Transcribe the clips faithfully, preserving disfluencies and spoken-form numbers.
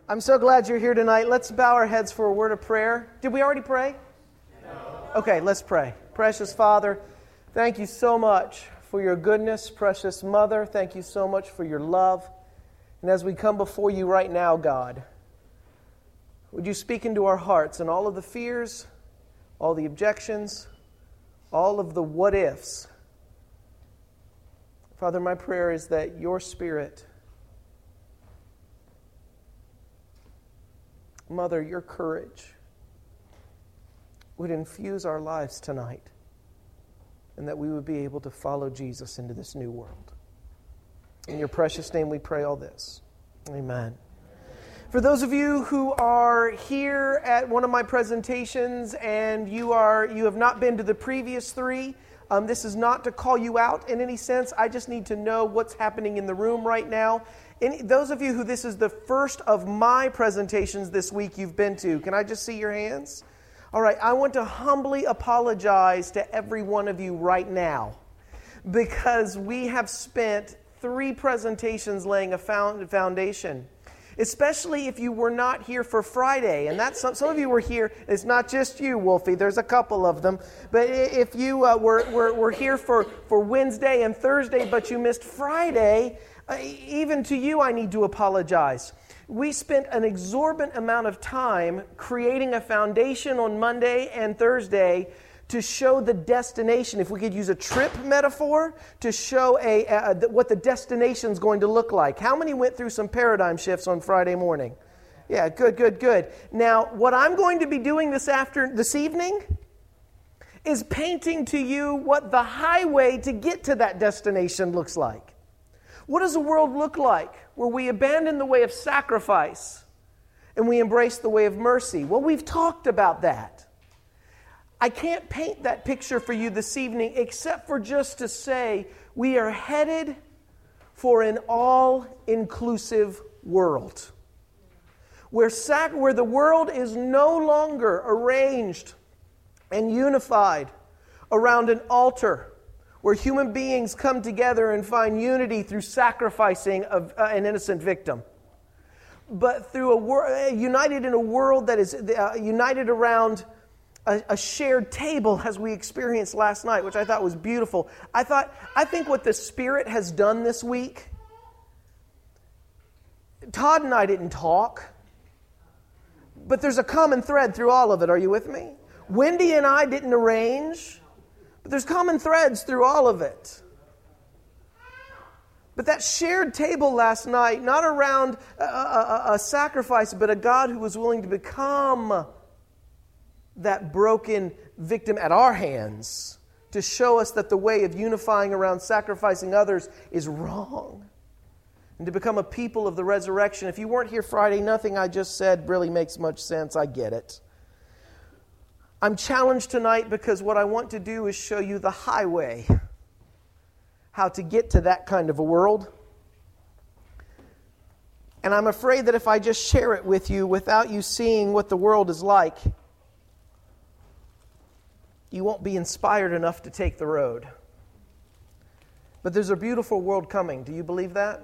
I'm so glad you're here tonight. Let's bow our heads for a word of prayer. Did we already pray? No. Okay, let's pray. Precious Father, thank you so much for your goodness. Precious Mother, thank you so much for your love. And as we come before you right now, God, would you speak into our hearts and all of the fears, all the objections, all of the what-ifs. Father, my prayer is that your Spirit, Mother, your courage would infuse our lives tonight, and that we would be able to follow Jesus into this new world. In your precious name we pray all this. Amen. For those of you who are here at one of my presentations and you are you have not been to the previous three, um, this is not to call you out in any sense. I just need to know what's happening in the room right now. Any, those of you who this is the first of my presentations this week you've been to, can I just see your hands? All right, I want to humbly apologize to every one of you right now because we have spent three presentations laying a foundation, especially if you were not here for Friday. And that's some, some of you were here. It's not just you, Wolfie. There's a couple of them. But if you uh, were, were, were here for, for Wednesday and Thursday, but you missed Friday, uh, even to you I need to apologize. We spent an exorbitant amount of time creating a foundation on Monday and Thursday to show the destination, if we could use a trip metaphor, to show a, a, what the destination is going to look like. How many went through some paradigm shifts on Friday morning? Yeah, good, good, good. Now, what I'm going to be doing this after this evening is painting to you what the highway to get to that destination looks like. What does the world look like where we abandon the way of sacrifice and we embrace the way of mercy? Well, we've talked about that. I can't paint that picture for you this evening except for just to say we are headed for an all-inclusive world where, sac- where the world is no longer arranged and unified around an altar, where human beings come together and find unity through sacrificing of, uh, an innocent victim, but through a wor- united in a world that is uh, united around a, a shared table, as we experienced last night, which I thought was beautiful. I thought, I think what the Spirit has done this week. Todd and I didn't talk, but there's a common thread through all of it. Are you with me? Wendy and I didn't arrange, but there's common threads through all of it. But that shared table last night, not around a, a, a sacrifice, but a God who was willing to become that broken victim at our hands to show us that the way of unifying around sacrificing others is wrong. And to become a people of the resurrection. If you weren't here Friday, nothing I just said really makes much sense. I get it. I'm challenged tonight because what I want to do is show you the highway, how to get to that kind of a world. And I'm afraid that if I just share it with you without you seeing what the world is like, you won't be inspired enough to take the road. But there's a beautiful world coming. Do you believe that?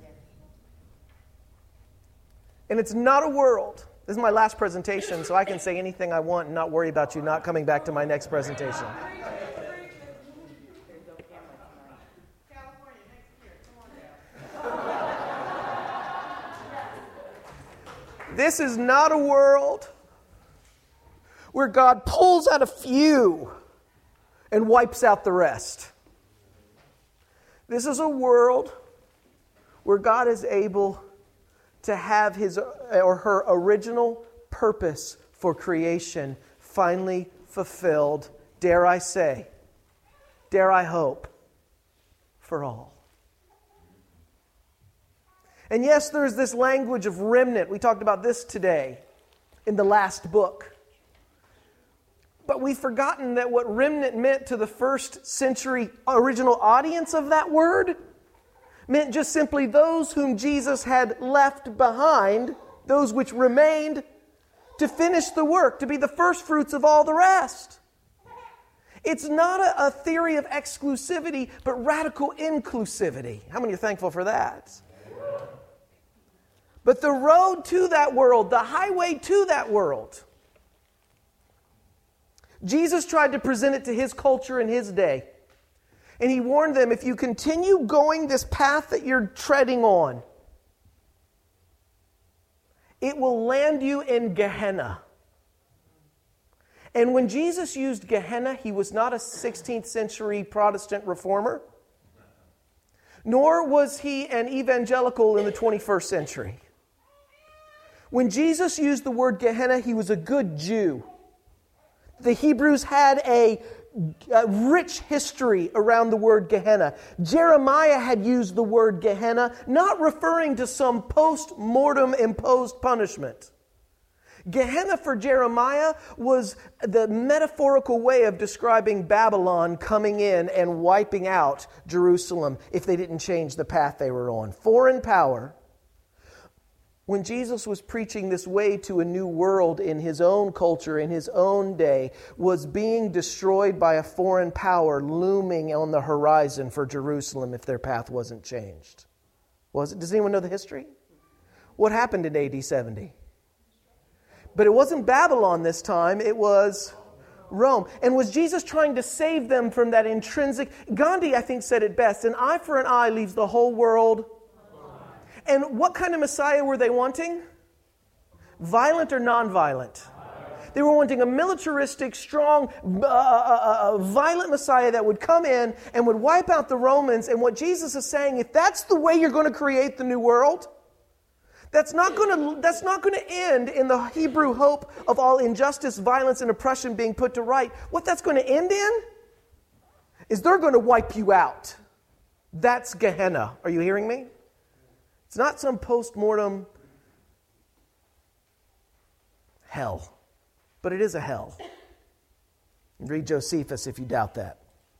And it's not a world. This is my last presentation, so I can say anything I want and not worry about you not coming back to my next presentation. This is not a world where God pulls out a few and wipes out the rest. This is a world where God is able to have his or her original purpose for creation finally fulfilled, dare I say, dare I hope, for all. And yes, there's this language of remnant. We talked about this today in the last book. But we've forgotten that what remnant meant to the first century original audience of that word meant just simply those whom Jesus had left behind, those which remained, to finish the work, to be the first fruits of all the rest. It's not a, a theory of exclusivity, but radical inclusivity. How many are thankful for that? But the road to that world, the highway to that world, Jesus tried to present it to his culture in his day. And he warned them, if you continue going this path that you're treading on, it will land you in Gehenna. And when Jesus used Gehenna, he was not a sixteenth century Protestant reformer, nor was he an evangelical in the twenty-first century. When Jesus used the word Gehenna, he was a good Jew. The Hebrews had a, a rich history around the word Gehenna. Jeremiah had used the word Gehenna, not referring to some post-mortem imposed punishment. Gehenna for Jeremiah was the metaphorical way of describing Babylon coming in and wiping out Jerusalem if they didn't change the path they were on. Foreign power. When Jesus was preaching this way to a new world in his own culture, in his own day, was being destroyed by a foreign power looming on the horizon for Jerusalem if their path wasn't changed. Was it? Does anyone know the history? What happened in A D seventy? But it wasn't Babylon this time, it was Rome. And was Jesus trying to save them from that intrinsic... Gandhi, I think, said it best, an eye for an eye leaves the whole world... And what kind of Messiah were they wanting? Violent or non-violent? They were wanting a militaristic, strong, uh, uh, uh, violent Messiah that would come in and would wipe out the Romans. And what Jesus is saying, if that's the way you're going to create the new world, that's not going to, that's not going to end in the Hebrew hope of all injustice, violence, and oppression being put to right. What that's going to end in is they're going to wipe you out. That's Gehenna. Are you hearing me? It's not some post-mortem hell, but it is a hell. Read Josephus if you doubt that.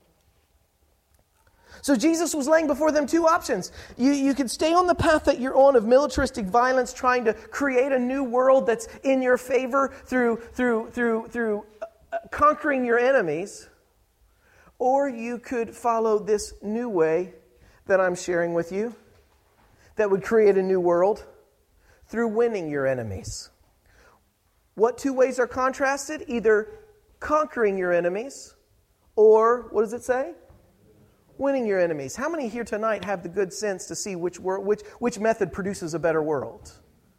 So Jesus was laying before them two options. You, you could stay on the path that you're on of militaristic violence, trying to create a new world that's in your favor through, through, through, through conquering your enemies, or you could follow this new way that I'm sharing with you, that would create a new world through winning your enemies. What two ways are contrasted? Either conquering your enemies or, what does it say? Winning your enemies. How many here tonight have the good sense to see which wor- which which method produces a better world?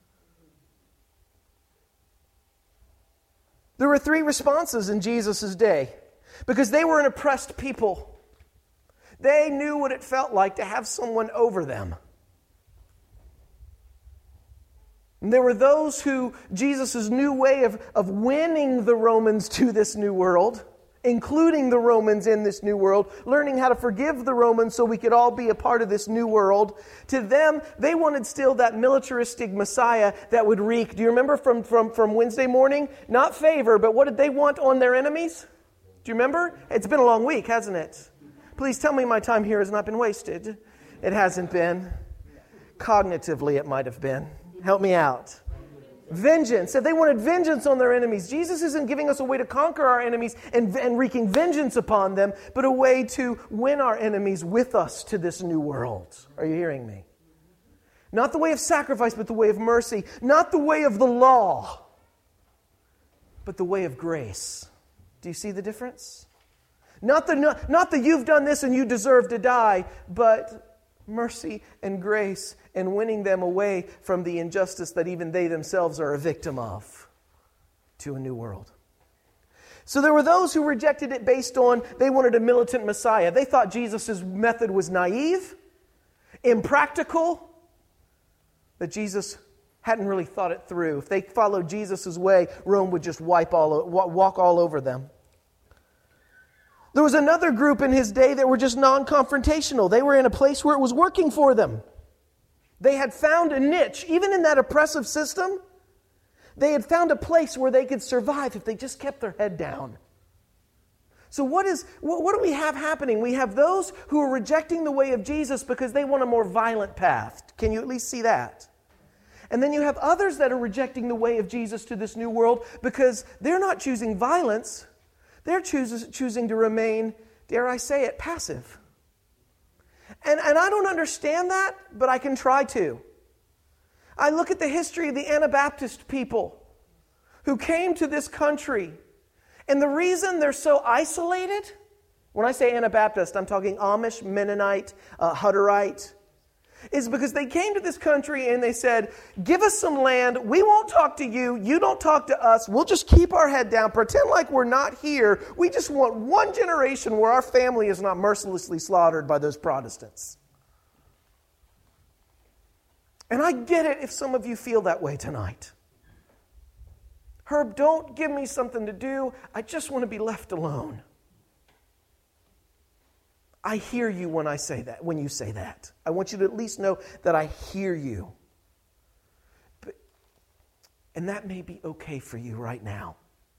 There were three responses in Jesus' day because they were an oppressed people. They knew what it felt like to have someone over them. And there were those who, Jesus' new way of, of winning the Romans to this new world, including the Romans in this new world, learning how to forgive the Romans so we could all be a part of this new world. To them, they wanted still that militaristic Messiah that would wreak. Do you remember from, from, from Wednesday morning? Not favor, but what did they want on their enemies? Do you remember? It's been a long week, hasn't it? Please tell me my time here has not been wasted. It hasn't been. Cognitively, it might have been. Help me out. Vengeance. If they wanted vengeance on their enemies, Jesus isn't giving us a way to conquer our enemies and, and wreaking vengeance upon them, but a way to win our enemies with us to this new world. Are you hearing me? Not the way of sacrifice, but the way of mercy. Not the way of the law, but the way of grace. Do you see the difference? Not the, not, not the you've done this and you deserve to die, but mercy and grace and winning them away from the injustice that even they themselves are a victim of to a new world. So there were those who rejected it based on they wanted a militant Messiah. They thought Jesus' method was naive, impractical, that Jesus hadn't really thought it through. If they followed Jesus' way, Rome would just wipe all, walk all over them. There was another group in his day that were just non-confrontational. They were in a place where it was working for them. They had found a niche. Even in that oppressive system, they had found a place where they could survive if they just kept their head down. So what is what, what do we have happening? We have those who are rejecting the way of Jesus because they want a more violent path. Can you at least see that? And then you have others that are rejecting the way of Jesus to this new world because they're not choosing violence. They're chooses, choosing to remain, dare I say it, passive. And, and I don't understand that, but I can try to. I look at the history of the Anabaptist people who came to this country, and the reason they're so isolated, when I say Anabaptist, I'm talking Amish, Mennonite, uh, Hutterite, is because they came to this country and they said, give us some land, we won't talk to you, you don't talk to us, we'll just keep our head down, pretend like we're not here, we just want one generation where our family is not mercilessly slaughtered by those Protestants. And I get it if some of you feel that way tonight. Herb, don't give me something to do, I just want to be left alone. I hear you when I say that, when you say that. I want you to at least know that I hear you. But, and that may be okay for you right now.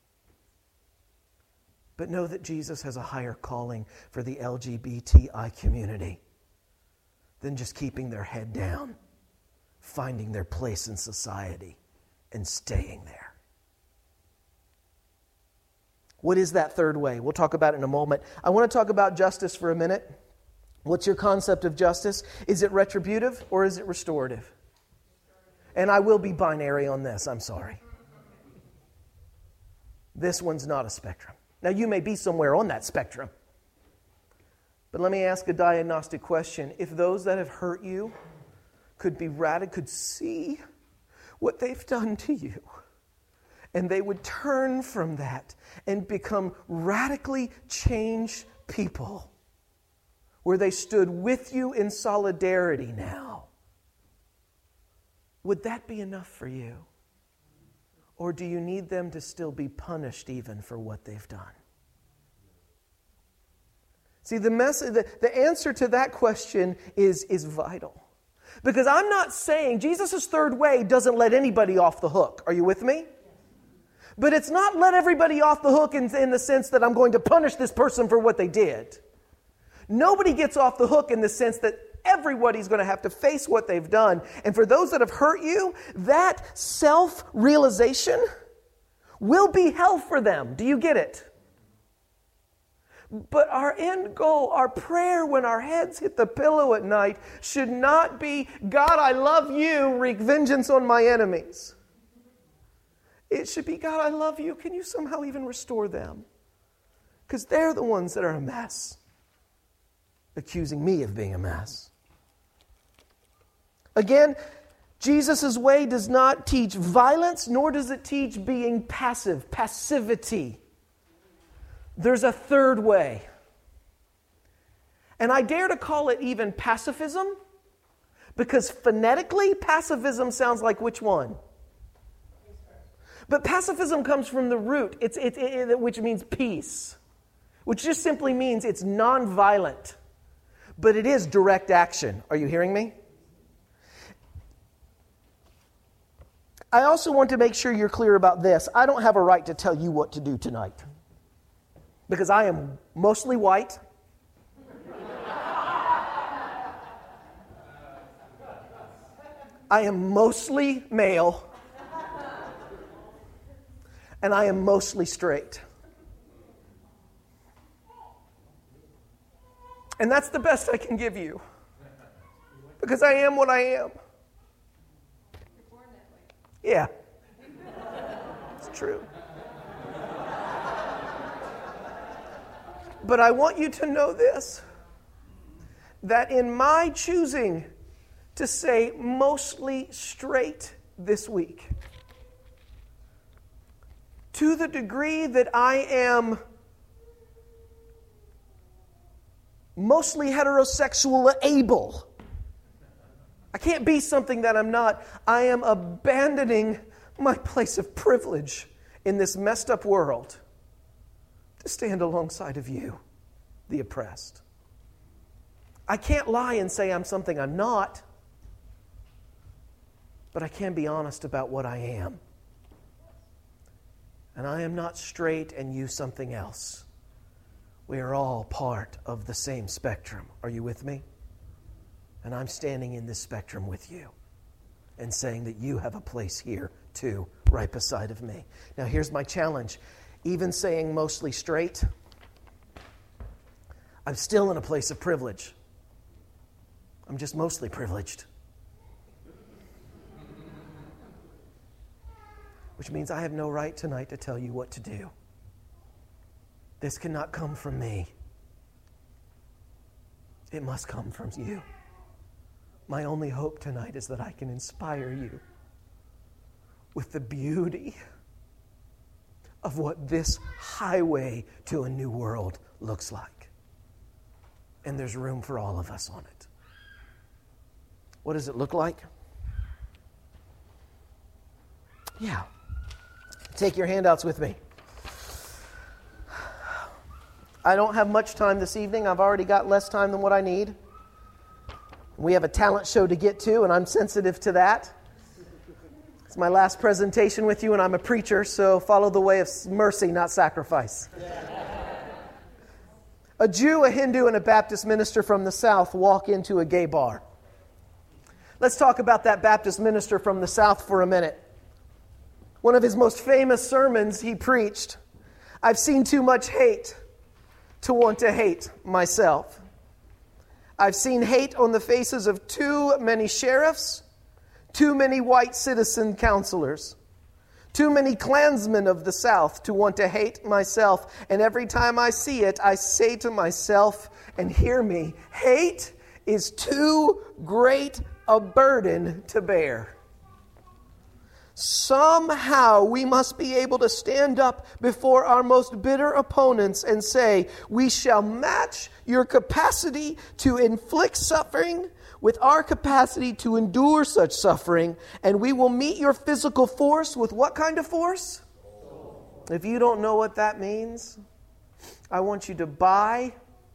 But know that Jesus has a higher calling for the L G B T I community than just keeping their head down, finding their place in society, and staying there. What is that third way? We'll talk about it in a moment. I want to talk about justice for a minute. What's your concept of justice? Is it retributive or is it restorative? And I will be binary on this, I'm sorry. This one's not a spectrum. Now, you may be somewhere on that spectrum. But let me ask a diagnostic question. If those that have hurt you could be radical, could see what they've done to you, and they would turn from that and become radically changed people, where they stood with you in solidarity now, would that be enough for you? Or do you need them to still be punished even for what they've done? See, the, mess, the, the answer to that question is, is vital. Because I'm not saying Jesus' third way doesn't let anybody off the hook. Are you with me? But it's not let everybody off the hook in, in the sense that I'm going to punish this person for what they did. Nobody gets off the hook in the sense that everybody's going to have to face what they've done. And for those that have hurt you, that self-realization will be hell for them. Do you get it? But our end goal, our prayer when our heads hit the pillow at night should not be, God, I love you, wreak vengeance on my enemies. It should be, God, I love you. Can you somehow even restore them? Because they're the ones that are a mess, accusing me of being a mess. Again, Jesus' way does not teach violence, nor does it teach being passive, passivity. There's a third way. And I dare to call it even pacifism, because phonetically, pacifism sounds like which one? But pacifism comes from the root, it's, it, it, which means peace, which just simply means it's non-violent, but it is direct action. Are you hearing me? I also want to make sure you're clear about this. I don't have a right to tell you what to do tonight, because I am mostly white. I am mostly male. And I am mostly straight. And that's the best I can give you. Because I am what I am. You're born that way. Yeah. It's true. But I want you to know this, that in my choosing to say mostly straight this week, to the degree that I am mostly heterosexual able, I can't be something that I'm not. I am abandoning my place of privilege in this messed up world to stand alongside of you, the oppressed. I can't lie and say I'm something I'm not, but I can be honest about what I am. And I am not straight and you something else. We are all part of the same spectrum. Are you with me? And I'm standing in this spectrum with you and saying that you have a place here too, right beside of me. Now here's my challenge. Even saying mostly straight, I'm still in a place of privilege. I'm just mostly privileged. which means I have no right tonight to tell you what to do. This cannot come from me. It must come from you. My only hope tonight is that I can inspire you with the beauty of what this highway to a new world looks like. And there's room for all of us on it. What does it look like? Yeah. Take your handouts with me. I don't have much time this evening. I've already got less time than what I need. We have a talent show to get to, and I'm sensitive to that. It's my last presentation with you, and I'm a preacher, so follow the way of mercy, not sacrifice. A Jew, a Hindu, and a Baptist minister from the South walk into a gay bar. Let's talk about that Baptist minister from the South for a minute. One of his most famous sermons he preached, I've seen too much hate to want to hate myself. I've seen hate on the faces of too many sheriffs, too many white citizen counselors, too many Klansmen of the South to want to hate myself. And every time I see it, I say to myself, and hear me, hate is too great a burden to bear. Somehow we must be able to stand up before our most bitter opponents and say, we shall match your capacity to inflict suffering with our capacity to endure such suffering, and we will meet your physical force with what kind of force? If you don't know what that means, I want you to buy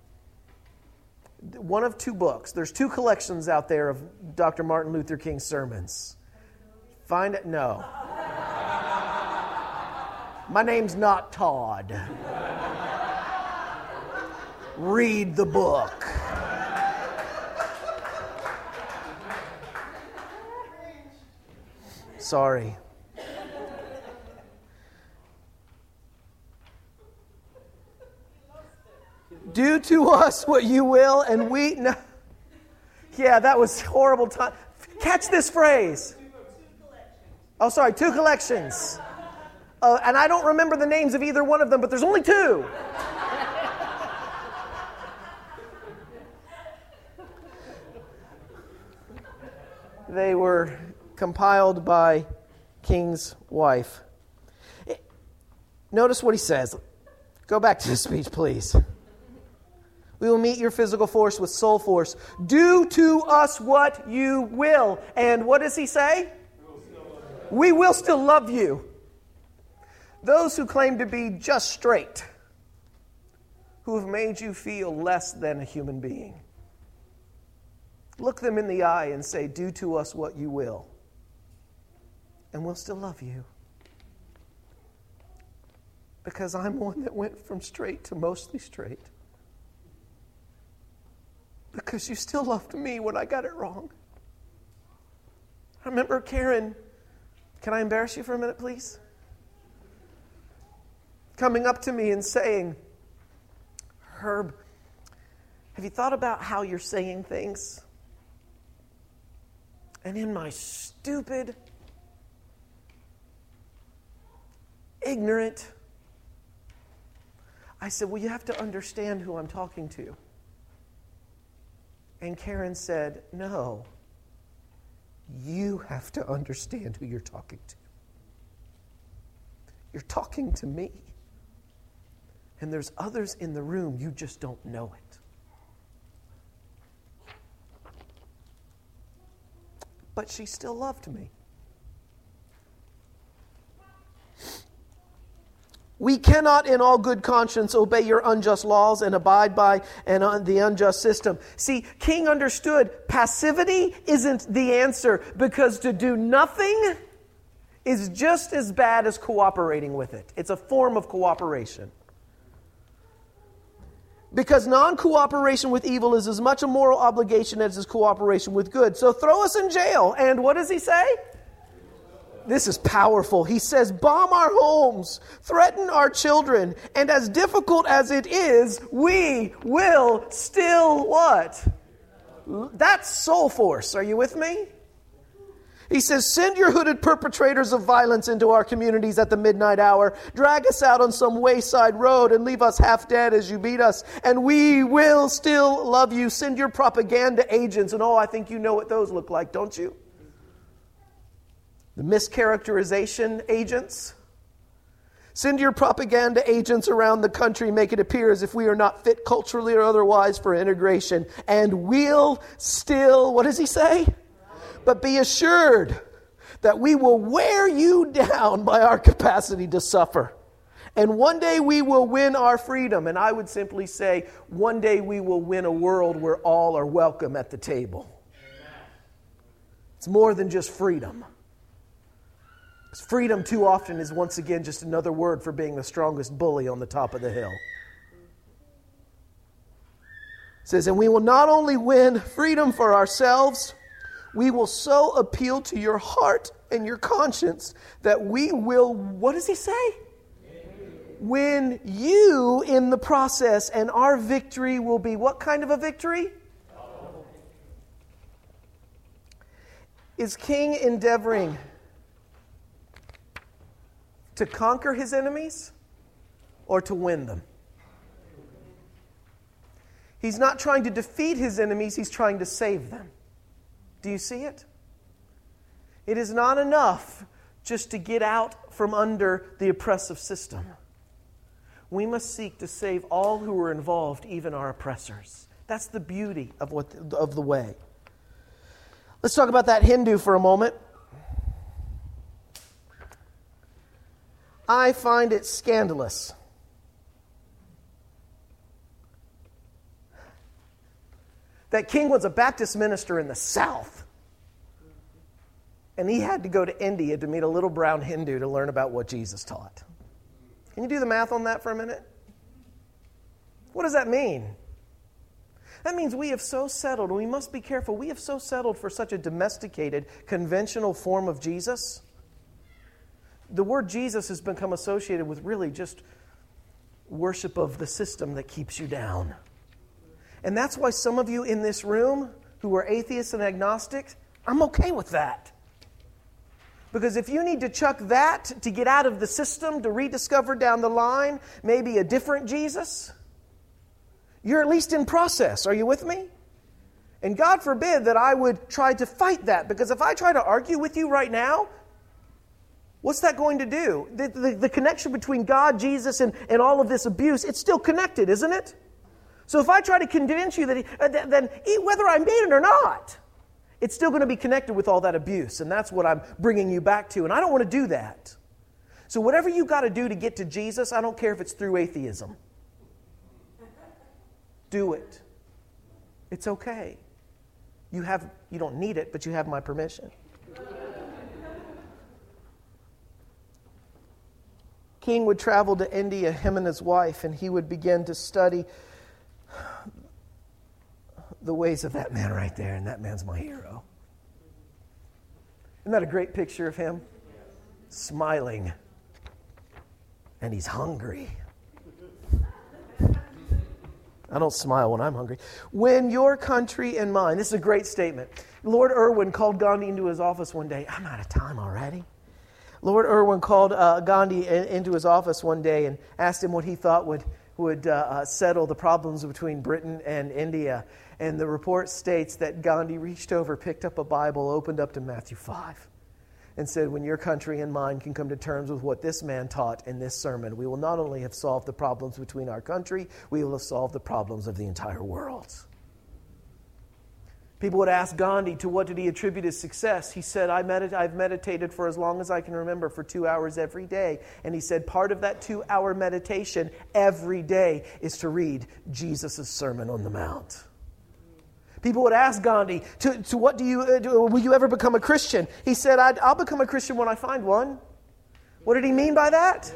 one of two books. There's two collections out there of Doctor Martin Luther King's sermons. Find it? No. My name's not Todd. Read the book. Sorry. Do to us what you will, and we... No. Yeah, that was horrible time. Catch this phrase. Oh, sorry, two collections. Uh, and I don't remember the names of either one of them, but there's only two. They were compiled by King's wife. Notice what he says. Go back to the speech, please. We will meet your physical force with soul force. Do to us what you will. And what does he say? We will still love you. Those who claim to be just straight, who have made you feel less than a human being, look them in the eye and say, do to us what you will, and we'll still love you. Because I'm one that went from straight to mostly straight. Because you still loved me when I got it wrong. I remember Karen... Can I embarrass you for a minute, please? Coming up to me and saying, Herb, have you thought about how you're saying things? And in my stupid, ignorant, I said, well, you have to understand who I'm talking to. And Karen said, no. You have to understand who you're talking to. You're talking to me. And there's others in the room, you just don't know it. But she still loved me. We cannot in all good conscience obey your unjust laws and abide by an, uh, the unjust system. See, King understood passivity isn't the answer, because to do nothing is just as bad as cooperating with it. It's a form of cooperation. Because non-cooperation with evil is as much a moral obligation as is cooperation with good. So throw us in jail. And what does he say? This is powerful. He says, bomb our homes, threaten our children, and as difficult as it is, we will still what? That's soul force. Are you with me? He says, send your hooded perpetrators of violence into our communities at the midnight hour. Drag us out on some wayside road and leave us half dead as you beat us. And we will still love you. Send your propaganda agents. And oh, I think you know what those look like, don't you? The mischaracterization agents. Send your propaganda agents around the country, make it appear as if we are not fit culturally or otherwise for integration. And we'll still, what does he say? But be assured that we will wear you down by our capacity to suffer. And one day we will win our freedom. And I would simply say, one day we will win a world where all are welcome at the table. It's more than just freedom. Freedom too often is once again just another word for being the strongest bully on the top of the hill. It says, and we will not only win freedom for ourselves, we will so appeal to your heart and your conscience that we will, what does he say? Win you in the process, and our victory will be what kind of a victory? Is King endeavoring to conquer his enemies or to win them? He's not trying to defeat his enemies, he's trying to save them. Do you see it? It is not enough just to get out from under the oppressive system. We must seek to save all who are involved, even our oppressors. That's the beauty of what of the way. Let's talk about that Hindu for a moment. I find it scandalous that King was a Baptist minister in the South, and he had to go to India to meet a little brown Hindu to learn about what Jesus taught. Can you do the math on that for a minute? What does that mean? That means we have so settled, and we must be careful, we have so settled for such a domesticated, conventional form of Jesus. The word Jesus has become associated with really just worship of the system that keeps you down. And that's why some of you in this room who are atheists and agnostics, I'm okay with that. Because if you need to chuck that to get out of the system, to rediscover down the line maybe a different Jesus, you're at least in process. Are you with me? And God forbid that I would try to fight that. Because if I try to argue with you right now, what's that going to do? The, the, the connection between God, Jesus, and, and all of this abuse, it's still connected, isn't it? So if I try to convince you that, he, uh, th- then whether I mean it or not, it's still going to be connected with all that abuse. And that's what I'm bringing you back to. And I don't want to do that. So whatever you got to do to get to Jesus, I don't care if it's through atheism. Do it. It's okay. You have, you don't need it, but you have my permission. King would travel to India, him and his wife, and he would begin to study the ways of that man right there, and that man's my hero. Isn't that a great picture of him? Smiling. And he's hungry. I don't smile when I'm hungry. When your country and mine, this is a great statement. Lord Irwin called Gandhi into his office one day. I'm out of time already. Lord Irwin called uh, Gandhi in, into his office one day and asked him what he thought would, would uh, uh, settle the problems between Britain and India. And the report states that Gandhi reached over, picked up a Bible, opened up to Matthew five, and said, when your country and mine can come to terms with what this man taught in this sermon, we will not only have solved the problems between our country, we will have solved the problems of the entire world. People would ask Gandhi, to what did he attribute his success? He said, I medit- I've meditated for as long as I can remember, for two hours every day. And he said, part of that two-hour meditation every day is to read Jesus' Sermon on the Mount. People would ask Gandhi, to, to what do you, uh, do, will you ever become a Christian? He said, I'd, I'll become a Christian when I find one. What did he mean by that?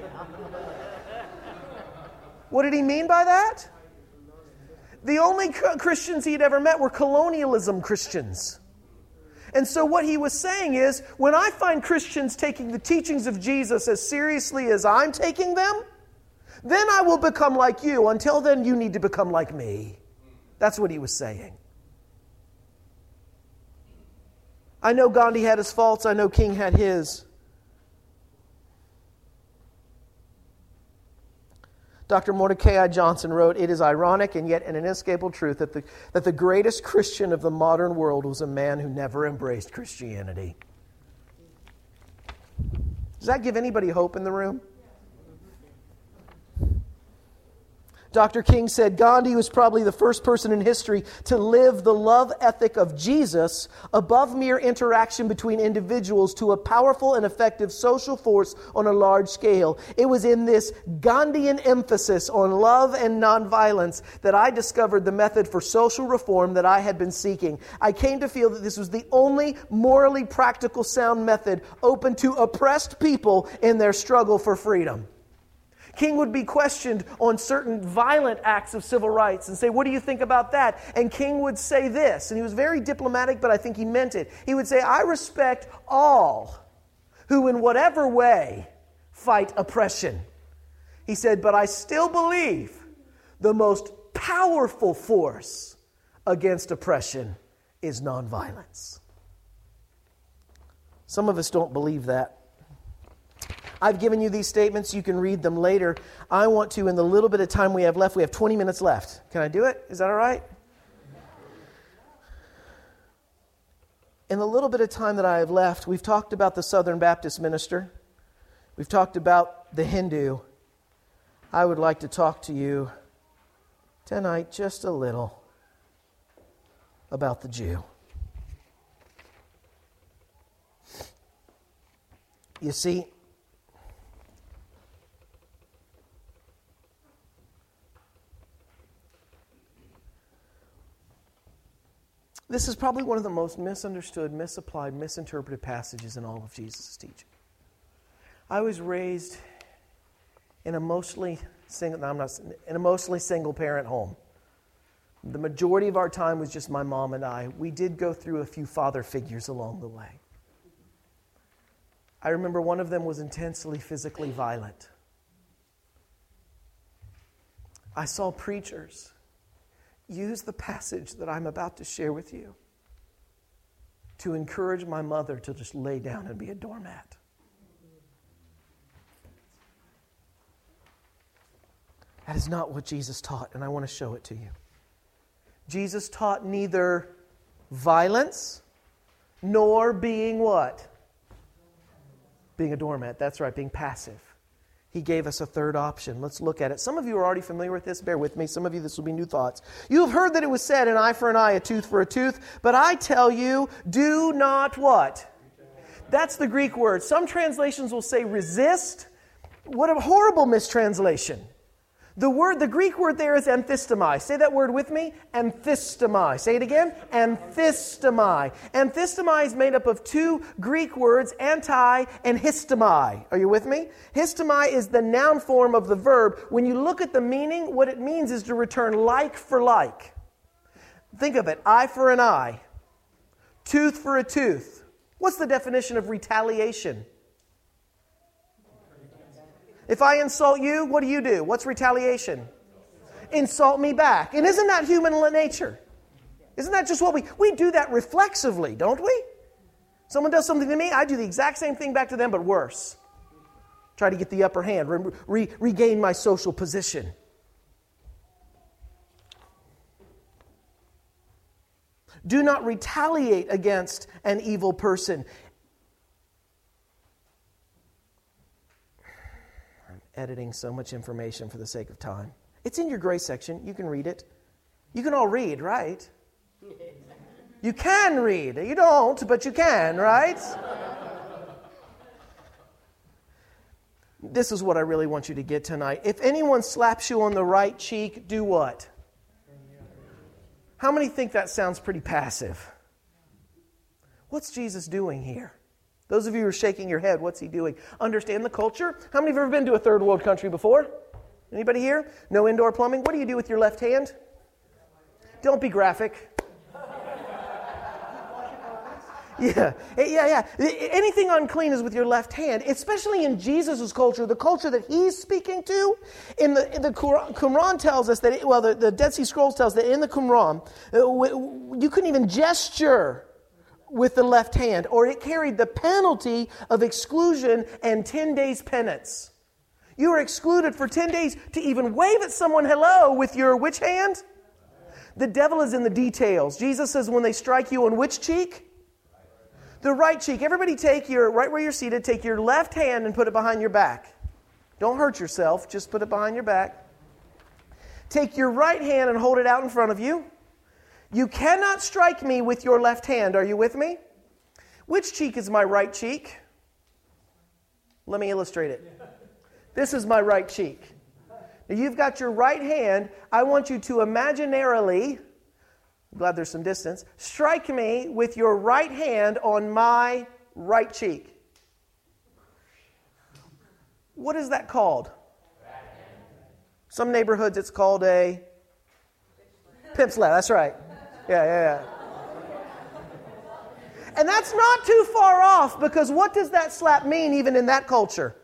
What did he mean by that? The only Christians he'd ever met were colonialism Christians. And so what he was saying is, when I find Christians taking the teachings of Jesus as seriously as I'm taking them, then I will become like you. Until then, you need to become like me. That's what he was saying. I know Gandhi had his faults. I know King had his. Doctor Mordecai Johnson wrote, "It is ironic and yet an inescapable truth that the, that the greatest Christian of the modern world was a man who never embraced Christianity." Does that give anybody hope in the room? Doctor King said, "Gandhi was probably the first person in history to live the love ethic of Jesus above mere interaction between individuals to a powerful and effective social force on a large scale. It was in this Gandhian emphasis on love and nonviolence that I discovered the method for social reform that I had been seeking. I came to feel that this was the only morally practical sound method open to oppressed people in their struggle for freedom." King would be questioned on certain violent acts of civil rights and say, "What do you think about that?" And King would say this, and he was very diplomatic, but I think he meant it. He would say, "I respect all who in whatever way fight oppression." He said, "But I still believe the most powerful force against oppression is nonviolence." Some of us don't believe that. I've given you these statements. You can read them later. I want to, in the little bit of time we have left, we have twenty minutes left. Can I do it? Is that all right? In the little bit of time that I have left, we've talked about the Southern Baptist minister. We've talked about the Hindu. I would like to talk to you tonight just a little about the Jew. You see, this is probably one of the most misunderstood, misapplied, misinterpreted passages in all of Jesus' teaching. I was raised in a mostly single, no, I'm not, in a mostly single-parent home. The majority of our time was just my mom and I. We did go through a few father figures along the way. I remember one of them was intensely physically violent. I saw preachers use the passage that I'm about to share with you to encourage my mother to just lay down and be a doormat. That is not what Jesus taught, and I want to show it to you. Jesus taught neither violence nor being what? Being a doormat. That's right, being passive. He gave us a third option. Let's look at it. Some of you are already familiar with this. Bear with me. Some of you, this will be new thoughts. You have heard that it was said, an eye for an eye, a tooth for a tooth. But I tell you, do not what? That's the Greek word. Some translations will say resist. What a horrible mistranslation. The word, the Greek word there is anthistomai. Say that word with me. Anthistomai. Say it again. Anthistomai. Anthistomai is made up of two Greek words, anti and histomai. Are you with me? Histomai is the noun form of the verb. When you look at the meaning, what it means is to return like for like. Think of it. Eye for an eye. Tooth for a tooth. What's the definition of retaliation? If I insult you, what do you do? What's retaliation? Insult me back. And isn't that human nature? Isn't that just what we... We do that reflexively, don't we? Someone does something to me, I do the exact same thing back to them, but worse. Try to get the upper hand, re- re- regain my social position. Do not retaliate against an evil person. Editing so much information for the sake of time. It's in your grace section. You can read it. You can all read, right? You can read. You don't, but you can, right? This is what I really want you to get tonight. If anyone slaps you on the right cheek, do what? How many think that sounds pretty passive? What's Jesus doing here? Those of you who are shaking your head, what's he doing? Understand the culture? How many of you have ever been to a third world country before? Anybody here? No indoor plumbing? What do you do with your left hand? Don't be graphic. Yeah, yeah, yeah. Anything unclean is with your left hand, especially in Jesus' culture, the culture that he's speaking to. In the, in the Qumran tells us that, it, well, the, the Dead Sea Scrolls tells that in the Qumran, you couldn't even gesture with the left hand, or it carried the penalty of exclusion and ten days penance. You were excluded for ten days to even wave at someone hello with your which hand? The devil is in the details. Jesus says when they strike you on which cheek? The right cheek. Everybody take your, right where you're seated, take your left hand and put it behind your back. Don't hurt yourself, just put it behind your back. Take your right hand and hold it out in front of you. You cannot strike me with your left hand. Are you with me? Which cheek is my right cheek? Let me illustrate it. This is my right cheek. Now you've got your right hand. I want you to imaginarily, I'm glad there's some distance, strike me with your right hand on my right cheek. What is that called? Some neighborhoods it's called a pimp slap. That's right. Yeah, yeah, yeah. And that's not too far off, because what does that slap mean even in that culture?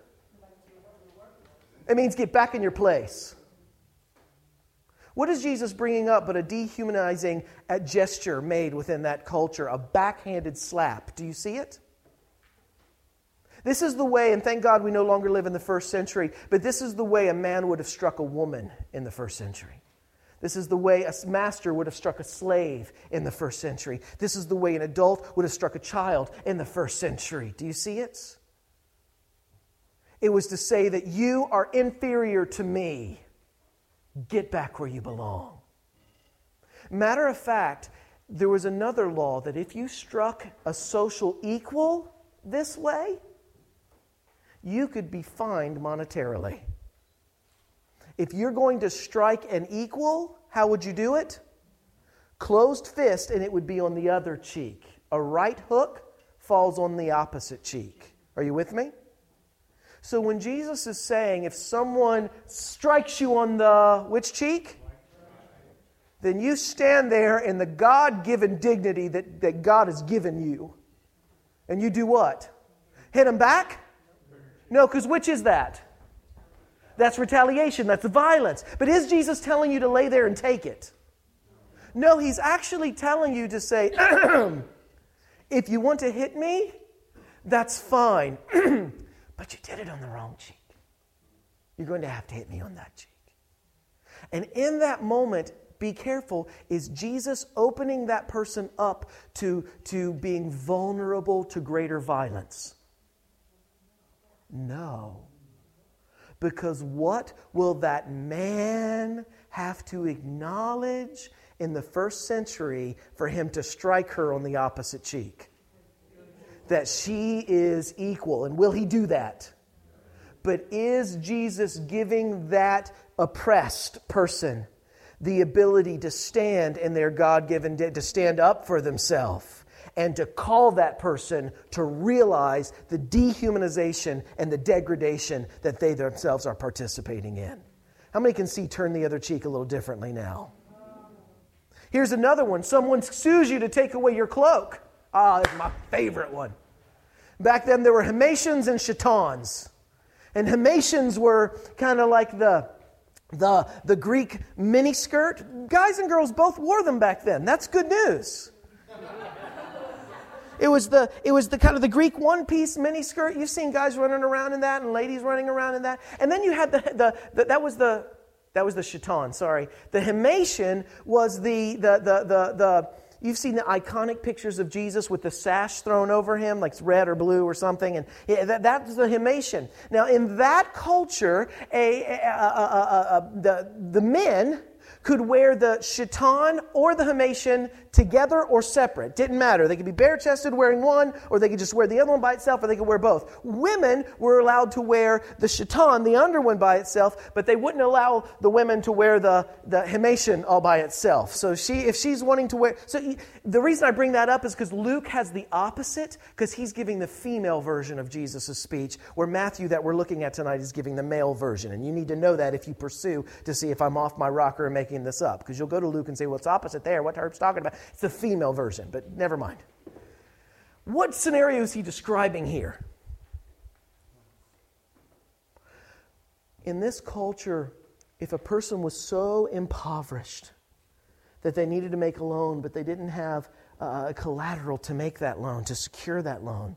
It means get back in your place. What is Jesus bringing up but a dehumanizing gesture made within that culture? A backhanded slap. Do you see it? This is the way, and thank God we no longer live in the first century, but this is the way a man would have struck a woman in the first century. This is the way a master would have struck a slave in the first century. This is the way an adult would have struck a child in the first century. Do you see it? It was to say that you are inferior to me. Get back where you belong. Matter of fact, there was another law that if you struck a social equal this way, you could be fined monetarily. If you're going to strike an equal, how would you do it? Closed fist, and it would be on the other cheek. A right hook falls on the opposite cheek. Are you with me? So when Jesus is saying, if someone strikes you on the which cheek? Then you stand there in the God-given dignity that, that God has given you. And you do what? Hit him back? No, because which is that? That's retaliation. That's violence. But is Jesus telling you to lay there and take it? No, he's actually telling you to say, if you want to hit me, that's fine. But you did it on the wrong cheek. You're going to have to hit me on that cheek. And in that moment, be careful, is Jesus opening that person up to, to being vulnerable to greater violence? No. Because what will that man have to acknowledge in the first century for him to strike her on the opposite cheek? That she is equal. And will he do that? But is Jesus giving that oppressed person the ability to stand in their God-given, to stand up for themselves and to call that person to realize the dehumanization and the degradation that they themselves are participating in? How many can see turn the other cheek a little differently now? Here's another one. Someone sues you to take away your cloak. Ah, that's my favorite one. Back then there were Haitians and Chitons. And Haitians were kind of like the, the, the Greek miniskirt. Guys and girls both wore them back then. That's good news. It was the it was the kind of the Greek one-piece miniskirt. You've seen guys running around in that and ladies running around in that. And then you had the the, the that was the that was the chiton, sorry. The Haitian was the the the the the you've seen the iconic pictures of Jesus with the sash thrown over him, like red or blue or something, and yeah, that, that's the Haitian. Now, in that culture, a, a, a, a, a, the, the men could wear the chiton or the Haitian together or separate. Didn't matter. They could be bare-chested wearing one, or they could just wear the other one by itself, or they could wear both. Women were allowed to wear the chiton, the under one, by itself, but they wouldn't allow the women to wear the, the Haitian all by itself. So she, if she's wanting to wear... So he, the reason I bring that up is because Luke has the opposite, because he's giving the female version of Jesus' speech, where Matthew, that we're looking at tonight, is giving the male version. And you need to know that if you pursue to see if I'm off my rocker and making this up, because you'll go to Luke and say, well, it's opposite there. What Herb's talking about? It's the female version, but never mind. What scenario is he describing here? In this culture, if a person was so impoverished that they needed to make a loan, but they didn't have uh, collateral to make that loan, to secure that loan.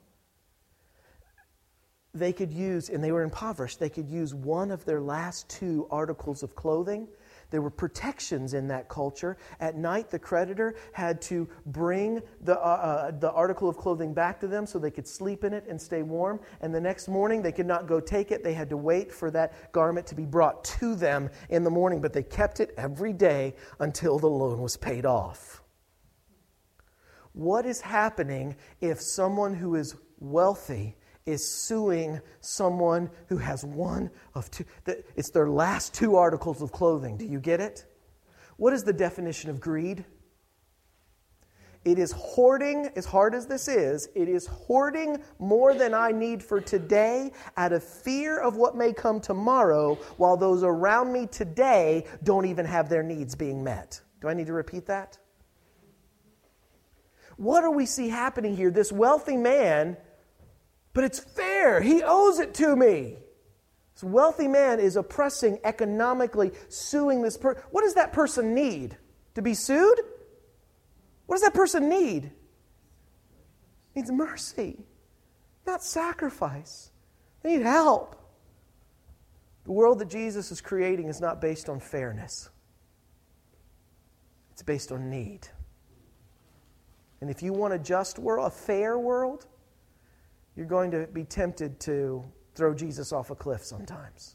They could use, and they were impoverished, they could use one of their last two articles of clothing. There were protections in that culture. At night, the creditor had to bring the, uh, uh, the article of clothing back to them so they could sleep in it and stay warm. And the next morning, they could not go take it. They had to wait for that garment to be brought to them in the morning. But they kept it every day until the loan was paid off. What is happening if someone who is wealthy is suing someone who has one of two? It's their last two articles of clothing. Do you get it? What is the definition of greed? It is hoarding, as hard as this is, it is hoarding more than I need for today out of fear of what may come tomorrow, while those around me today don't even have their needs being met. Do I need to repeat that? What do we see happening here? This wealthy man, but it's fair. He owes it to me. This wealthy man is oppressing economically, suing this person. What does that person need? To be sued? What does that person need? Needs mercy, not sacrifice. They need help. The world that Jesus is creating is not based on fairness. It's based on need. And if you want a just world, a fair world, you're going to be tempted to throw Jesus off a cliff sometimes.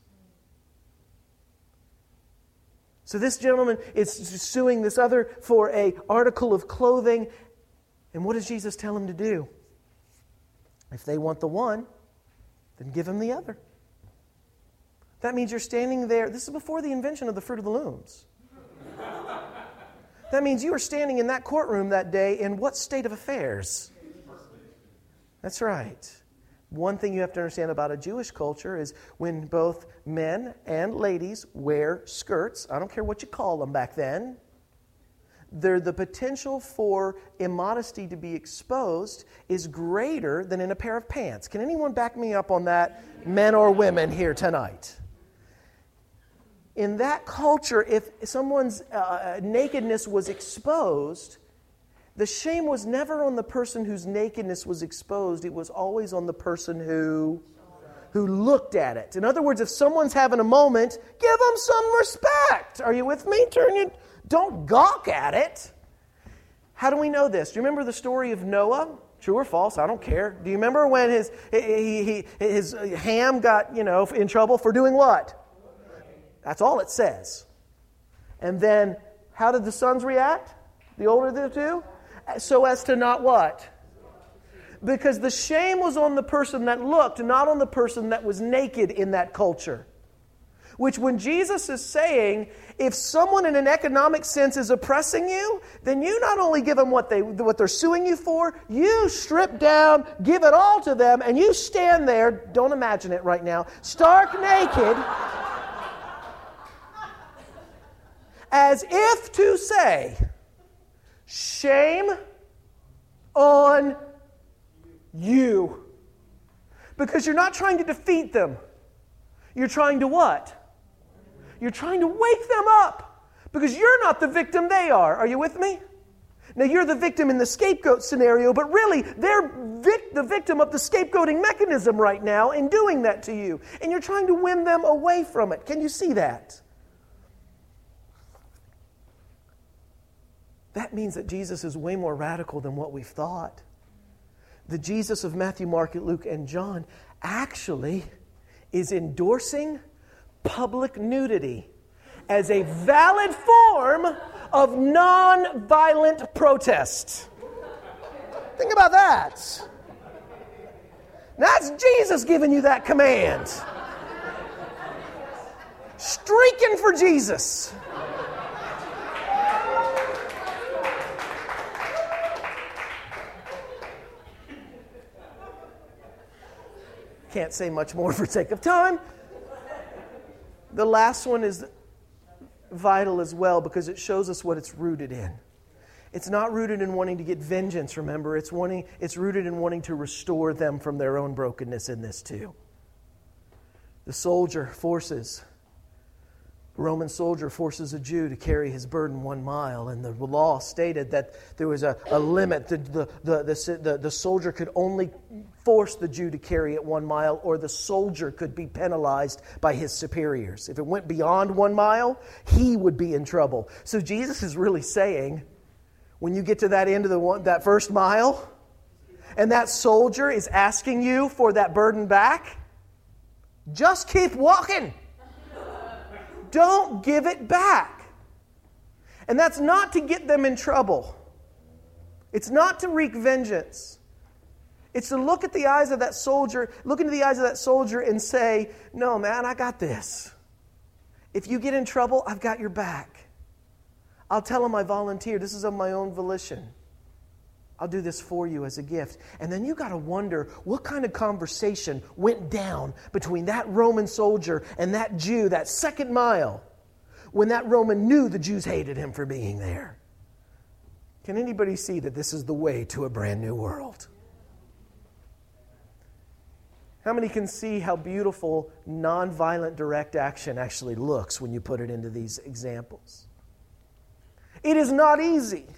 So this gentleman is suing this other for an article of clothing. And what does Jesus tell him to do? If they want the one, then give him the other. That means you're standing there. This is before the invention of the fruit of the looms. That means you were standing in that courtroom that day in what state of affairs? That's right. One thing you have to understand about a Jewish culture is when both men and ladies wear skirts, I don't care what you call them back then, there, the potential for immodesty to be exposed is greater than in a pair of pants. Can anyone back me up on that, men or women here tonight? In that culture, if someone's uh, nakedness was exposed, the shame was never on the person whose nakedness was exposed. It was always on the person who, who looked at it. In other words, if someone's having a moment, give them some respect. Are you with me? Turn your, don't gawk at it. How do we know this? Do you remember the story of Noah? True or false? I don't care. Do you remember when his he, he, his Ham got, you know, in trouble for doing what? That's all it says. And then, how did the sons react? The older of the two? So as to not what? Because the shame was on the person that looked, not on the person that was naked in that culture. Which when Jesus is saying, if someone in an economic sense is oppressing you, then you not only give them what, they, what they're suing you for, you strip down, give it all to them, and you stand there, don't imagine it right now, stark naked, as if to say, shame on you. Because you're not trying to defeat them. You're trying to what? You're trying to wake them up. Because you're not the victim they are. Are you with me? Now you're the victim in the scapegoat scenario, but really they're vic- the victim of the scapegoating mechanism right now in doing that to you. And you're trying to win them away from it. Can you see that? That means that Jesus is way more radical than what we've thought. The Jesus of Matthew, Mark, Luke, and John actually is endorsing public nudity as a valid form of non-violent protest. Think about that. That's Jesus giving you that command. Streaking for Jesus. Can't say much more for sake of time. The last one is vital as well because it shows us what it's rooted in. It's not rooted in wanting to get vengeance, remember. It's wanting, it's rooted in wanting to restore them from their own brokenness in this too. The soldier forces A Roman soldier forces a Jew to carry his burden one mile, and the law stated that there was a, a limit. The, the, the, the, the, the soldier could only force the Jew to carry it one mile, or the soldier could be penalized by his superiors. If it went beyond one mile, he would be in trouble. So Jesus is really saying, when you get to that end of the one, that first mile, and that soldier is asking you for that burden back, just keep walking. Don't give it back. And that's not to get them in trouble. It's not to wreak vengeance. It's to look at the eyes of that soldier, look into the eyes of that soldier and say, no, man, I got this. If you get in trouble, I've got your back. I'll tell him I volunteered. This is of my own volition. I'll do this for you as a gift. And then you got to wonder what kind of conversation went down between that Roman soldier and that Jew, that second mile, when that Roman knew the Jews hated him for being there. Can anybody see that this is the way to a brand new world? How many can see how beautiful nonviolent direct action actually looks when you put it into these examples? It is not easy.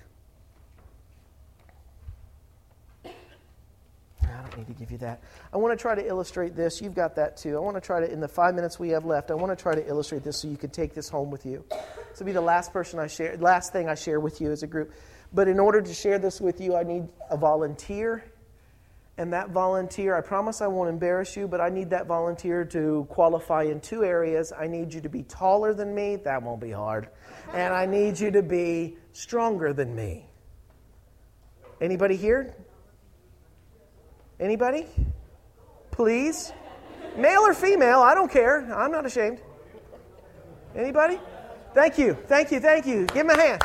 I don't need to give you that. I want to try to illustrate this. You've got that too. I want to try to, in the five minutes we have left, I want to try to illustrate this so you can take this home with you. This will be the last person I share, last thing I share with you as a group. But in order to share this with you, I need a volunteer. And that volunteer, I promise I won't embarrass you, but I need that volunteer to qualify in two areas. I need you to be taller than me. That won't be hard. And I need you to be stronger than me. Anybody here? Anybody? Please? Male or female, I don't care. I'm not ashamed. Anybody? Thank you, thank you, thank you. Give him a hand.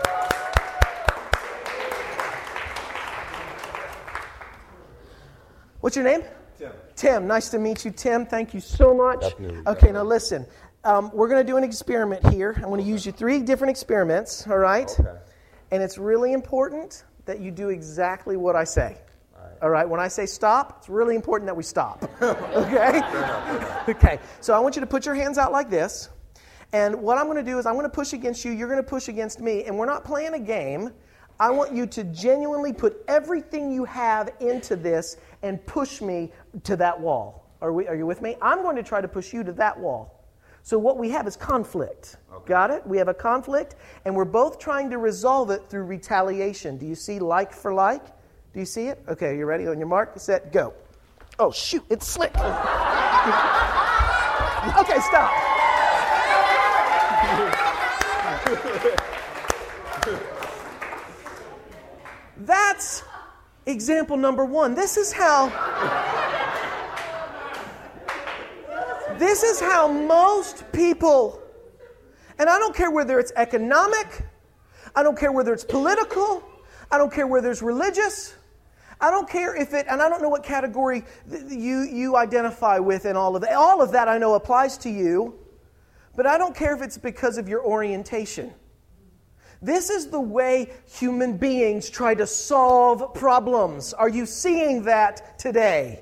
What's your name? Tim. Tim, nice to meet you, Tim. Thank you so much. Definitely. Okay, now listen. Um, we're going to do an experiment here. I'm going to use you three different experiments, all right? Okay. And it's really important that you do exactly what I say. All right, when I say stop, it's really important that we stop. Okay? Okay, so I want you to put your hands out like this. And what I'm going to do is I'm going to push against you, you're going to push against me, and we're not playing a game. I want you to genuinely put everything you have into this and push me to that wall. Are we? Are you with me? I'm going to try to push you to that wall. So what we have is conflict. Okay. Got it? We have a conflict, and we're both trying to resolve it through retaliation. Do you see like for like? Do you see it? Okay, you ready? On your mark, set, go. Oh, shoot, it's slick. Okay, stop. That's example number one. This is how This is how most people, and I don't care whether it's economic, I don't care whether it's political, I don't care whether it's religious, I don't care if it, and I don't know what category you, you identify with in all of that. All of that I know applies to you, but I don't care if it's because of your orientation. This is the way human beings try to solve problems. Are you seeing that today?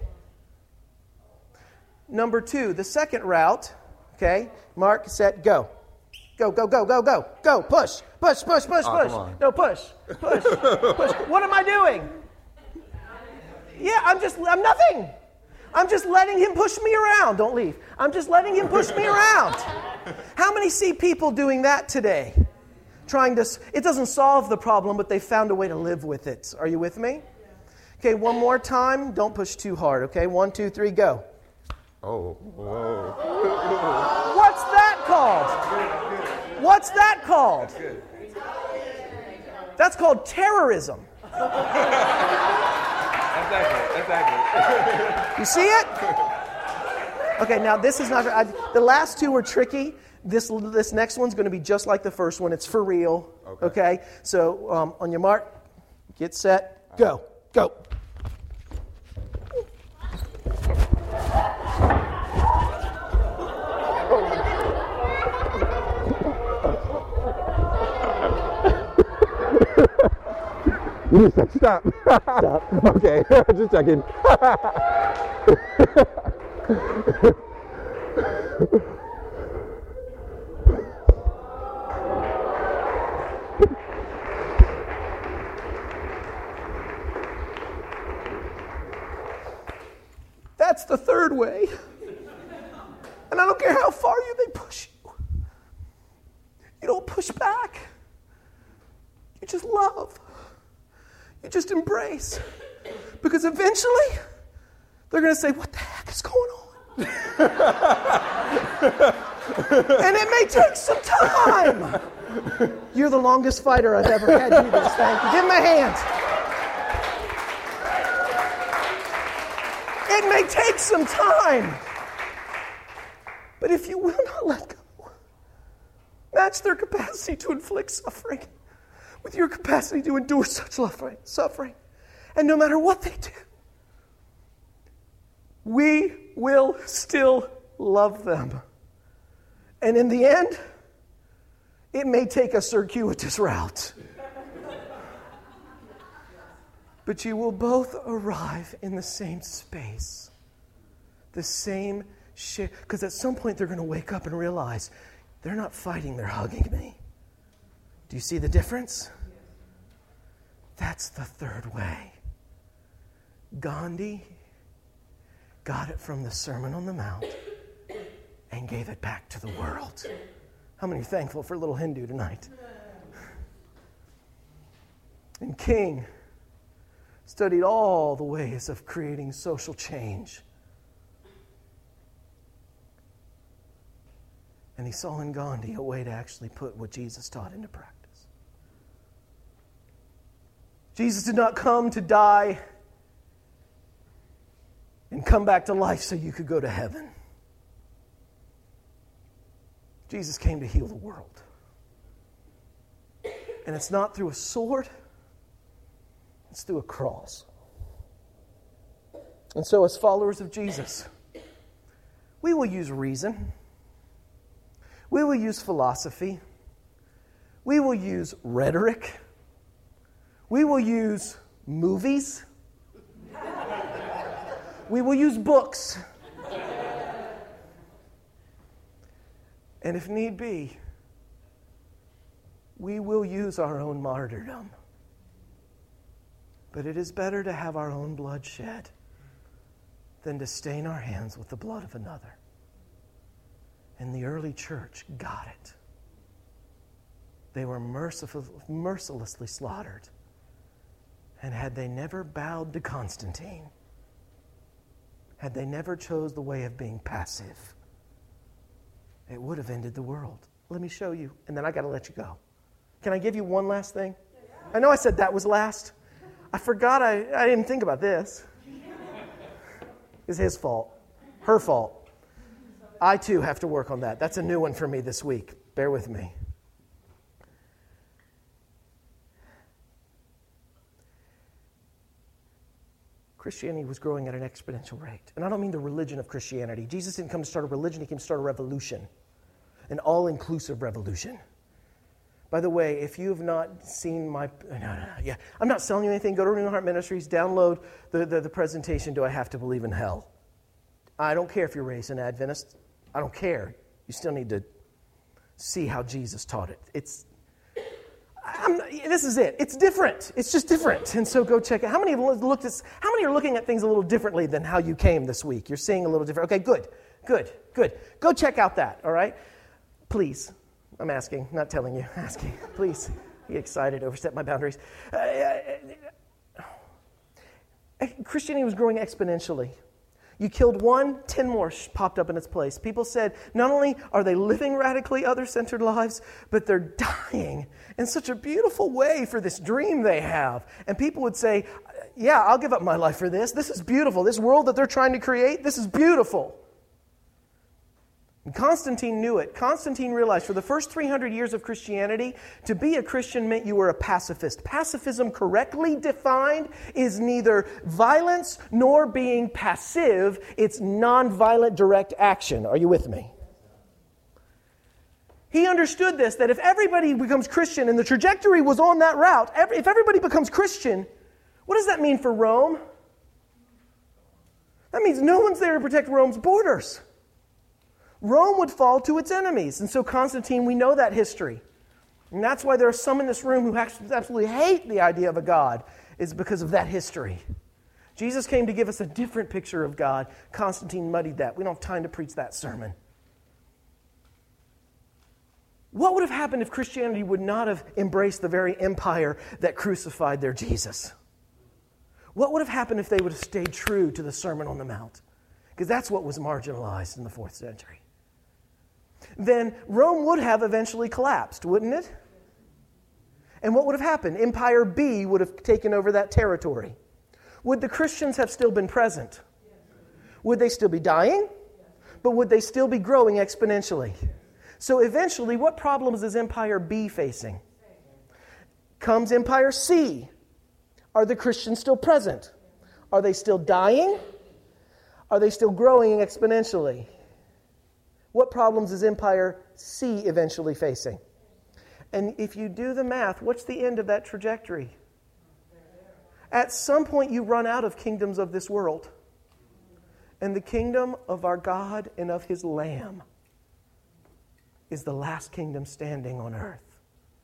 Number two, the second route, okay, mark, set, go. Go, go, go, go, go, go, push, push, push, push, Oh, push. come on. No, push, push, push. What am I doing? Yeah, I'm just, I'm nothing. I'm just letting him push me around. Don't leave. I'm just letting him push me around. How many see people doing that today? Trying to, it doesn't solve the problem, but they found a way to live with it. Are you with me? Okay, one more time. Don't push too hard, okay? One, two, three, go. Oh, whoa. What's that called? What's that called? That's called terrorism. That's accurate. That's accurate. You see it? Okay, now this is not... I, the last two were tricky. This this next one's going to be just like the first one. It's for real. Okay? okay? So um, on your mark, get set, go. Go. You just said stop. Stop. Okay, just checking. third way. And I don't care how far you they push you. You don't push back. You just love. You just embrace. Because eventually, they're going to say, what the heck is going on? And it may take some time. You're the longest fighter I've ever had do this. Thank you. Give him a hand. It may take some time. But if you will not let go, match their capacity to inflict suffering with your capacity to endure such suffering. And no matter what they do, we will still love them. And in the end, it may take a circuitous route. But you will both arrive in the same space, the same shit. Because at some point they're going to wake up and realize they're not fighting, they're hugging me. Do you see the difference? That's the third way. Gandhi got it from the Sermon on the Mount and gave it back to the world. How many are thankful for a little Hindu tonight? And King studied all the ways of creating social change. And he saw in Gandhi a way to actually put what Jesus taught into practice. Jesus did not come to die and come back to life so you could go to heaven. Jesus came to heal the world. And it's not through a sword, it's through a cross. And so as followers of Jesus, we will use reason. We will use philosophy. We will use rhetoric. We will use movies. We will use books. And if need be, we will use our own martyrdom. But it is better to have our own blood shed than to stain our hands with the blood of another. And the early church got it. They were merciful, mercilessly slaughtered. And had they never bowed to Constantine, had they never chose the way of being passive, it would have ended the world. Let me show you, and then I got to let you go. Can I give you one last thing? I know I said that was last. I forgot I, I didn't think about this. It's his fault. Her fault. I, too, have to work on that. That's a new one for me this week. Bear with me. Christianity was growing at an exponential rate. And I don't mean the religion of Christianity. Jesus didn't come to start a religion. He came to start a revolution. An all-inclusive revolution. By the way, if you have not seen my... No, no, no, yeah. I'm not selling you anything. Go to Renewal Heart Ministries. Download the, the, the presentation, Do I Have to Believe in Hell? I don't care if you're raised an Adventist. I don't care. You still need to see how Jesus taught it. It's... I'm, this is it. It's different. It's just different. And so go check it. How many have looked at, how many are looking at things a little differently than how you came this week? You're seeing a little different. Okay, good. Good. Good. Go check out that, all right? Please. I'm asking, not telling you. Asking. Please. Be excited. Overstep my boundaries. Uh, uh, Christianity was growing exponentially. You killed one, ten more popped up in its place. People said, not only are they living radically other-centered lives, but they're dying in such a beautiful way for this dream they have. And people would say, yeah, I'll give up my life for this. This is beautiful. This world that they're trying to create, this is beautiful. And Constantine knew it. Constantine realized for the first three hundred years of Christianity, to be a Christian meant you were a pacifist. Pacifism, correctly defined, is neither violence nor being passive. It's nonviolent direct action. Are you with me? He understood this, that if everybody becomes Christian, and the trajectory was on that route, every, if everybody becomes Christian, what does that mean for Rome? That means no one's there to protect Rome's borders. Rome would fall to its enemies. And so Constantine, we know that history. And that's why there are some in this room who absolutely hate the idea of a God, is because of that history. Jesus came to give us a different picture of God. Constantine muddied that. We don't have time to preach that sermon. What would have happened if Christianity would not have embraced the very empire that crucified their Jesus? What would have happened if they would have stayed true to the Sermon on the Mount? Because that's what was marginalized in the fourth century. Then Rome would have eventually collapsed, wouldn't it? And what would have happened? Empire B would have taken over that territory. Would the Christians have still been present? Would they still be dying? But would they still be growing exponentially? So eventually, what problems is Empire B facing? Comes Empire C. Are the Christians still present? Are they still dying? Are they still growing exponentially? What problems is Empire C eventually facing? And if you do the math, what's the end of that trajectory? At some point, you run out of kingdoms of this world. And the kingdom of our God and of His Lamb is the last kingdom standing on earth.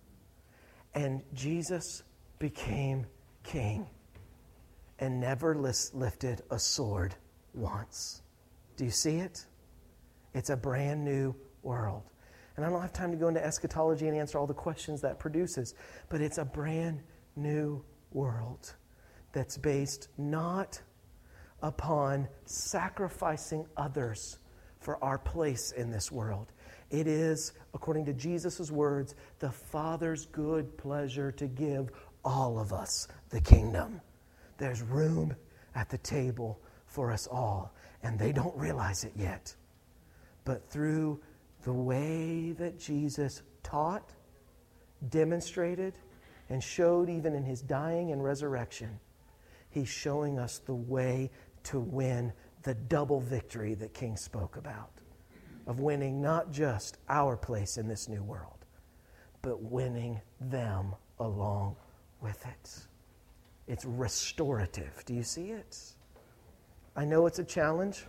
And Jesus became king and never lifted a sword once. Do you see it? It's a brand new world. And I don't have time to go into eschatology and answer all the questions that produces, but it's a brand new world that's based not upon sacrificing others for our place in this world. It is, according to Jesus' words, the Father's good pleasure to give all of us the kingdom. There's room at the table for us all, and they don't realize it yet. But through the way that Jesus taught, demonstrated, and showed even in His dying and resurrection, He's showing us the way to win the double victory that King spoke about, of winning not just our place in this new world, but winning them along with it. It's restorative. Do you see it? I know it's a challenge.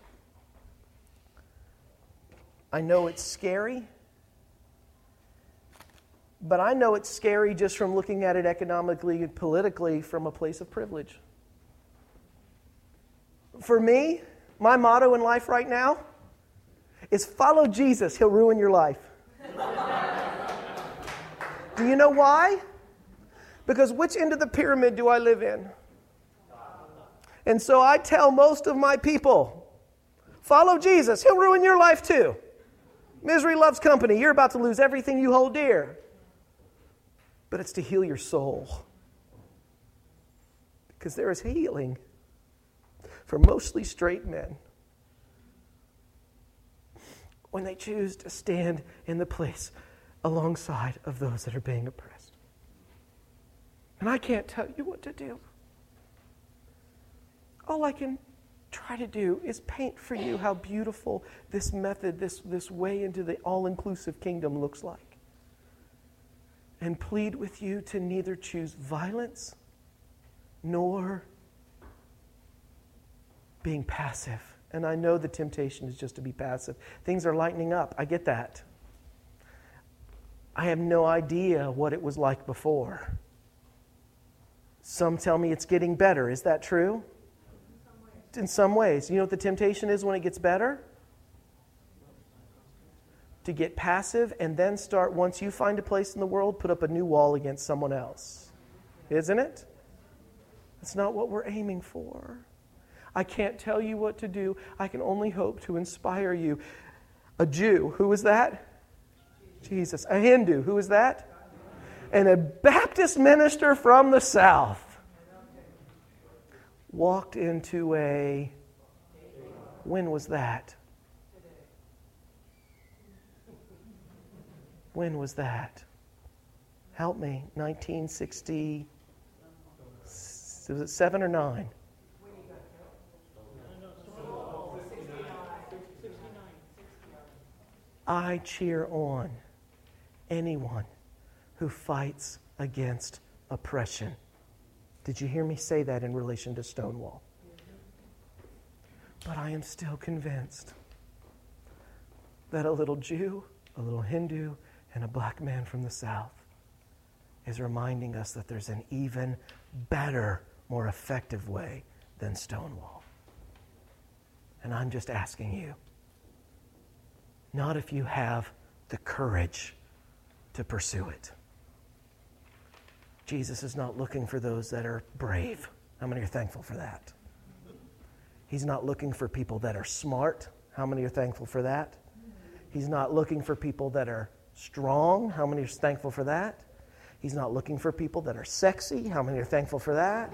I know it's scary. But I know it's scary just from looking at it economically and politically from a place of privilege. For me, my motto in life right now is follow Jesus. He'll ruin your life. Do you know why? Because which end of the pyramid do I live in? And so I tell most of my people, follow Jesus. He'll ruin your life too. Misery loves company. You're about to lose everything you hold dear. But it's to heal your soul. Because there is healing for mostly straight men when they choose to stand in the place alongside of those that are being oppressed. And I can't tell you what to do. All I can try to do is paint for you how beautiful this method, this, this way into the all-inclusive kingdom looks like. And plead with you to neither choose violence nor being passive. And I know the temptation is just to be passive. Things are lightening up. I get that. I have no idea what it was like before. Some tell me it's getting better. Is that true? In some ways. You know what the temptation is when it gets better? To get passive and then start, once you find a place in the world, put up a new wall against someone else. Isn't it? That's not what we're aiming for. I can't tell you what to do. I can only hope to inspire you. A Jew, who was that? Jesus. A Hindu, who was that? And a Baptist minister from the South walked into a... When was that? When was that? Help me. nineteen sixty... Was it seven or nine? I cheer on anyone who fights against oppression. Did you hear me say that in relation to Stonewall? But I am still convinced that a little Jew, a little Hindu, and a black man from the South is reminding us that there's an even better, more effective way than Stonewall. And I'm just asking you, not if you have the courage to pursue it. Jesus is not looking for those that are brave. How many are thankful for that? He's not looking for people that are smart. How many are thankful for that? He's not looking for people that are strong. How many are thankful for that? He's not looking for people that are sexy. How many are thankful for that?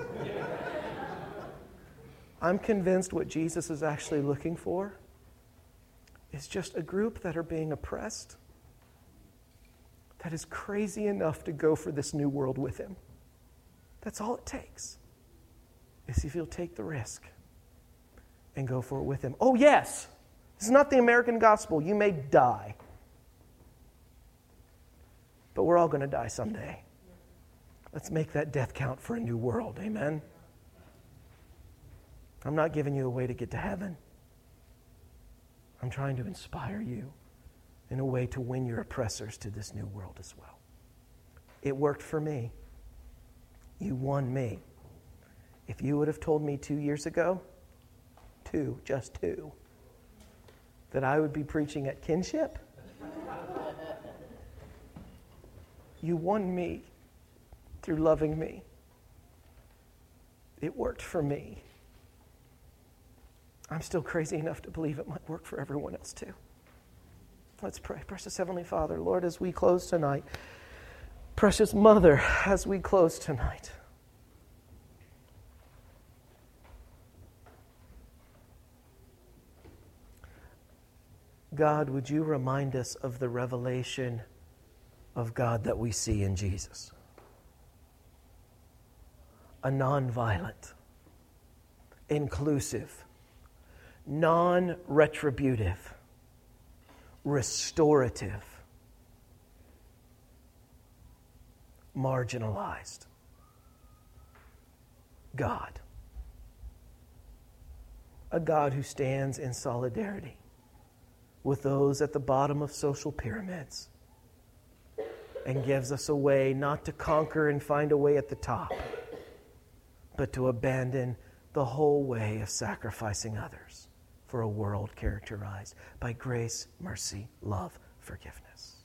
I'm convinced what Jesus is actually looking for is just a group that are being oppressed, that is crazy enough to go for this new world with him. That's all it takes, is if you'll take the risk and go for it with him. Oh, yes, this is not the American gospel. You may die, but we're all going to die someday. Let's make that death count for a new world. Amen? I'm not giving you a way to get to heaven. I'm trying to inspire you in a way to win your oppressors to this new world as well. It worked for me. You won me. If you would have told me two years ago, two, just two, that I would be preaching at Kinship, you won me through loving me. It worked for me. I'm still crazy enough to believe it might work for everyone else too. Let's pray. Precious Heavenly Father, Lord, as we close tonight, precious Mother, as we close tonight, God, would you remind us of the revelation of God that we see in Jesus? A non-violent, inclusive, non-retributive, restorative, marginalized God. A God who stands in solidarity with those at the bottom of social pyramids and gives us a way not to conquer and find a way at the top, but to abandon the whole way of sacrificing others for a world characterized by grace, mercy, love, forgiveness.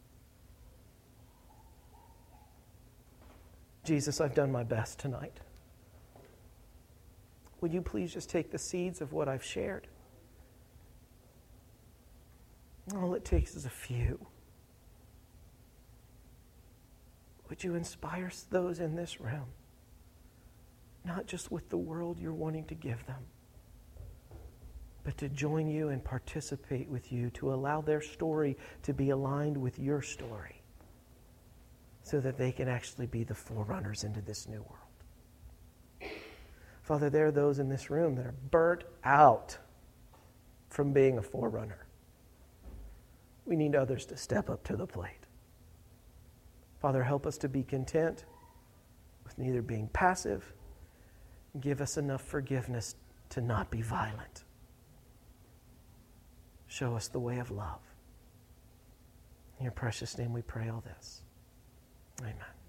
Jesus, I've done my best tonight. Would you please just take the seeds of what I've shared? All it takes is a few. Would you inspire those in this room, not just with the world you're wanting to give them, but to join you and participate with you, to allow their story to be aligned with your story so that they can actually be the forerunners into this new world. Father, there are those in this room that are burnt out from being a forerunner. We need others to step up to the plate. Father, help us to be content with neither being passive. Give us enough forgiveness to not be violent. Show us the way of love. In your precious name we pray all this. Amen.